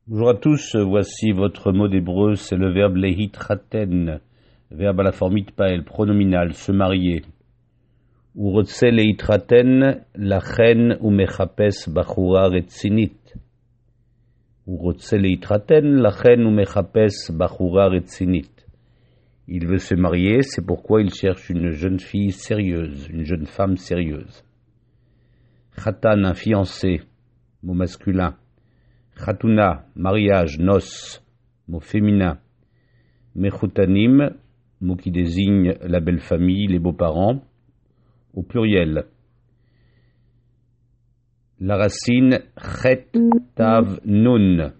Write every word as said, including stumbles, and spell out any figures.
Bonjour à tous, voici votre mot d'hébreu, c'est le verbe lehitraten, verbe à la forme itpael, pronominal, se marier. Urotse lehitraten, lachen umechapes bachura retzinit. Urotse lehitraten, lachen umechapes bachura retzinit. Il veut se marier, c'est pourquoi il cherche une jeune fille sérieuse, une jeune femme sérieuse. Khatan, un fiancé, mot masculin. Khatuna, mariage, noces, mot féminin. Mechutanim, mot qui désigne la belle famille, les beaux-parents, au pluriel. La racine chet, tav, nun,